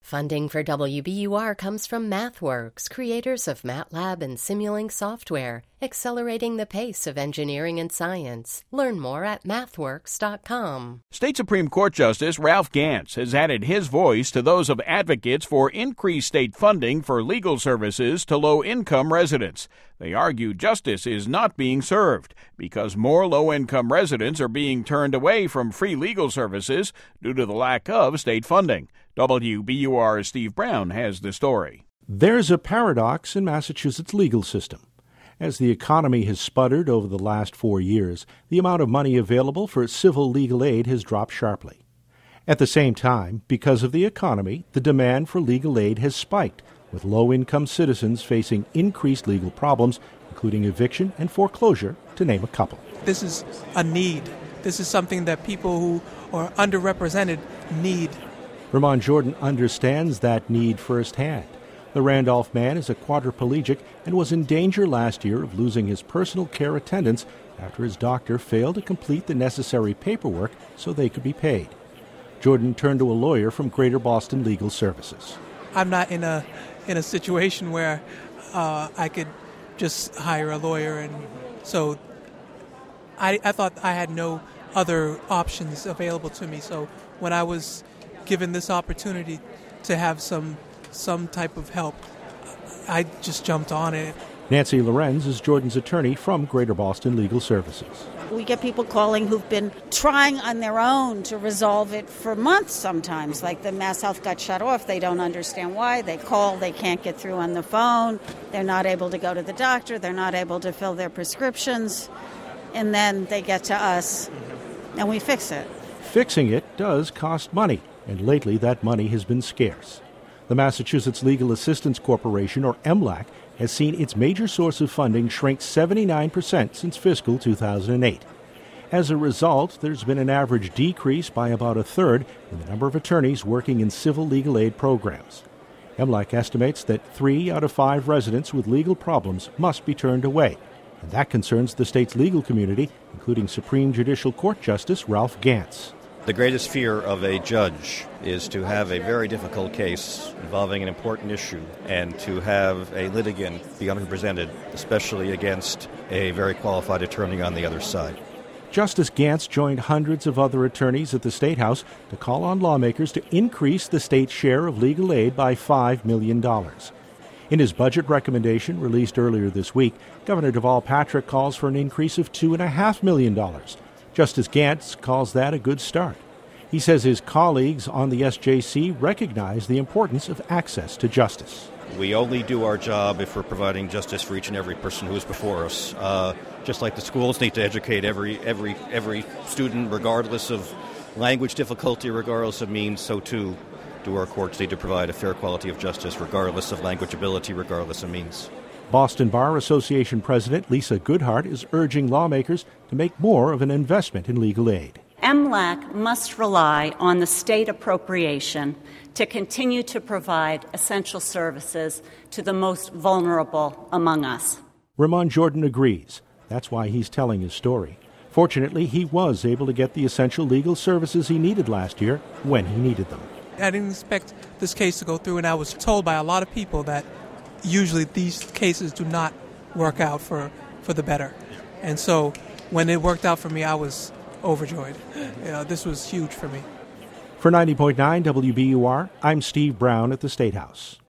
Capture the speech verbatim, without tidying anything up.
Funding for W B U R comes from MathWorks, creators of MATLAB and Simulink software, accelerating the pace of engineering and science. Learn more at mathworks dot com. State Supreme Court Justice Ralph Gantz has added his voice to those of advocates for increased state funding for legal services to low-income residents. They argue justice is not being served because more low-income residents are being turned away from free legal services due to the lack of state funding. W B U R's Steve Brown has the story. There's a paradox in Massachusetts' legal system. As the economy has sputtered over the last four years, the amount of money available for civil legal aid has dropped sharply. At the same time, because of the economy, the demand for legal aid has spiked, with low-income citizens facing increased legal problems, including eviction and foreclosure, to name a couple. This is a need. This is something that people who are underrepresented need. Ramon Jordan understands that need firsthand. The Randolph man is a quadriplegic and was in danger last year of losing his personal care attendants after his doctor failed to complete the necessary paperwork so they could be paid. Jordan turned to a lawyer from Greater Boston Legal Services. I'm not in a in a situation where uh, I could just hire a lawyer, and so I, I thought I had no other options available to me. So when I was given this opportunity to have some some type of help, I just jumped on it. Nancy Lorenz is Jordan's attorney from Greater Boston Legal Services. We get people calling who've been trying on their own to resolve it for months sometimes. Like the Mass Health got shut off. They don't understand why. They call. They can't get through on the phone. They're not able to go to the doctor. They're not able to fill their prescriptions. And then they get to us, and we fix it. Fixing it does cost money, and lately that money has been scarce. The Massachusetts Legal Assistance Corporation, or M L A C, has seen its major source of funding shrink seventy-nine percent since fiscal two thousand eight. As a result, there's been an average decrease by about a third in the number of attorneys working in civil legal aid programs. M L A C estimates that three out of five residents with legal problems must be turned away, and that concerns the state's legal community, including Supreme Judicial Court Justice Ralph Gantz. The greatest fear of a judge is to have a very difficult case involving an important issue and to have a litigant be underrepresented, especially against a very qualified attorney on the other side. Justice Gantz joined hundreds of other attorneys at the State House to call on lawmakers to increase the state's share of legal aid by five million dollars. In his budget recommendation released earlier this week, Governor Deval Patrick calls for an increase of two point five million dollars. Justice Gantz calls that a good start. He says his colleagues on the S J C recognize the importance of access to justice. We only do our job if we're providing justice for each and every person who is before us. Uh, just like the schools need to educate every every every student, regardless of language difficulty, regardless of means, so too do our courts need to provide a fair quality of justice, regardless of language ability, regardless of means. Boston Bar Association President Lisa Goodhart is urging lawmakers to make more of an investment in legal aid. M L A C must rely on the state appropriation to continue to provide essential services to the most vulnerable among us. Ramon Jordan agrees. That's why he's telling his story. Fortunately, he was able to get the essential legal services he needed last year when he needed them. I didn't expect this case to go through, and I was told by a lot of people that usually these cases do not work out for, for the better. And so when it worked out for me, I was overjoyed. You know, this was huge for me. For ninety point nine W B U R, I'm Steve Brown at the State House.